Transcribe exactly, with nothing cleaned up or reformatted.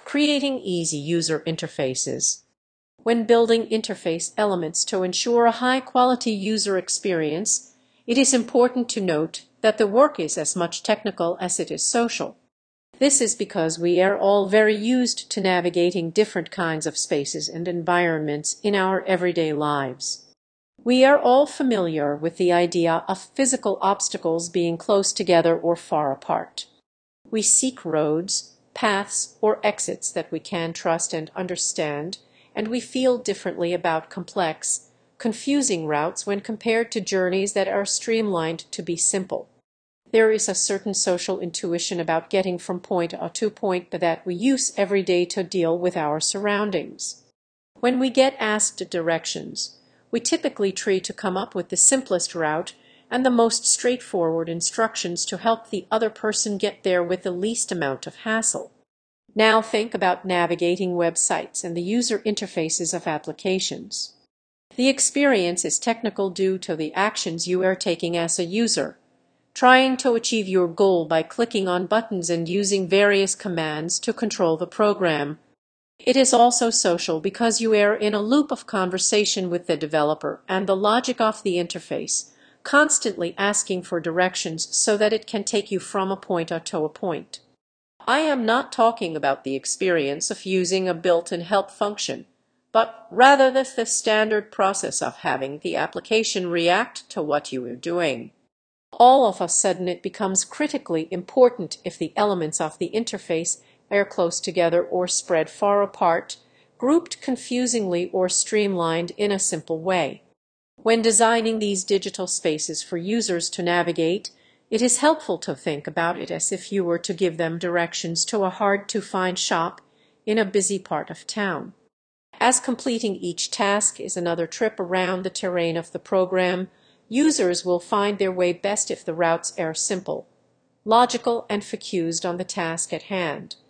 Creating easy user interfaces. When building interface elements to ensure a high-quality user experience, it is important to note that the work is as much technical as it is social. This is because we are all very used to navigating different kinds of spaces and environments in our everyday lives. We are all familiar with the idea of physical obstacles being close together or far apart. We seek roads, paths, or exits that we can trust and understand, and we feel differently about complex, confusing routes when compared to journeys that are streamlined to be simple. There is a certain social intuition about getting from point A to point B that we use every day to deal with our surroundings. When we get asked directions, we typically try to come up with the simplest route and the most straightforward instructions to help the other person get there with the least amount of hassle. Now think about navigating websites and the user interfaces of applications. The experience is technical due to the actions you are taking as a user, trying to achieve your goal by clicking on buttons and using various commands to control the program. It is also social because you are in a loop of conversation with the developer and the logic of the interface, constantly asking for directions so that it can take you from a point A to a point. I am not talking about the experience of using a built-in help function, but rather the, the standard process of having the application react to what you are doing. All of a sudden it becomes critically important if the elements of the interface are close together or spread far apart, grouped confusingly or streamlined in a simple way. When designing these digital spaces for users to navigate, it is helpful to think about it as if you were to give them directions to a hard-to-find shop in a busy part of town. As completing each task is another trip around the terrain of the program, users will find their way best if the routes are simple, logical, and focused on the task at hand.